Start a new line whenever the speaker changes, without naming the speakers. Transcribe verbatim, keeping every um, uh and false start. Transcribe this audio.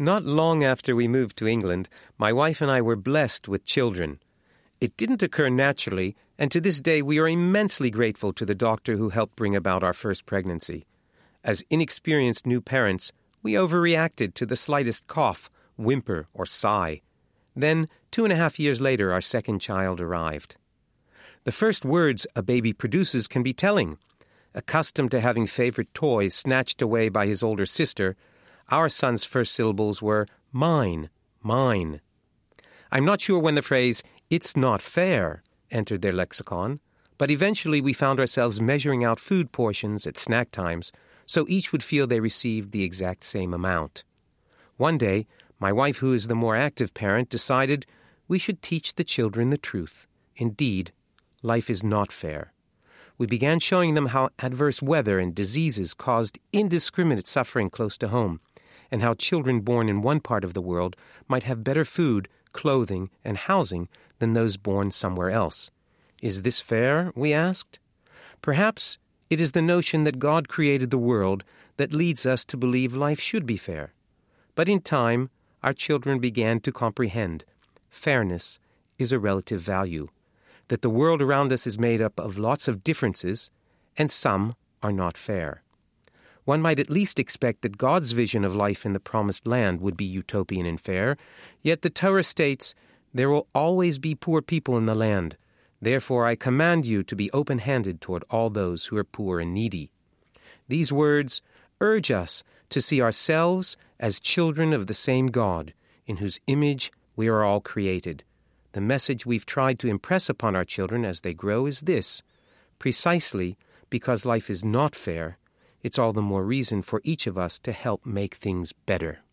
Not long after we moved to England, my wife and I were blessed with children. It didn't occur naturally, and to this day we are immensely grateful to the doctor who helped bring about our first pregnancy. As inexperienced new parents, we overreacted to the slightest cough, whimper, or sigh. Then, two and a half years later, our second child arrived. The first words a baby produces can be telling. Accustomed to having favorite toys snatched away by his older sister, our son's first syllables were, mine, mine. I'm not sure when the phrase, it's not fair, entered their lexicon, but eventually we found ourselves measuring out food portions at snack times so each would feel they received the exact same amount. One day, my wife, who is the more active parent, decided we should teach the children the truth. Indeed, life is not fair. We began showing them how adverse weather and diseases caused indiscriminate suffering close to home, and how children born in one part of the world might have better food, clothing, and housing than those born somewhere else. Is this fair? We asked. Perhaps it is the notion that God created the world that leads us to believe life should be fair. But in time, our children began to comprehend fairness is a relative value, that the world around us is made up of lots of differences, and some are not fair. One might at least expect that God's vision of life in the promised land would be utopian and fair, yet the Torah states, there will always be poor people in the land. Therefore I command you to be open-handed toward all those who are poor and needy. These words urge us to see ourselves as children of the same God, in whose image we are all created. The message we've tried to impress upon our children as they grow is this: precisely because life is not fair, it's all the more reason for each of us to help make things better.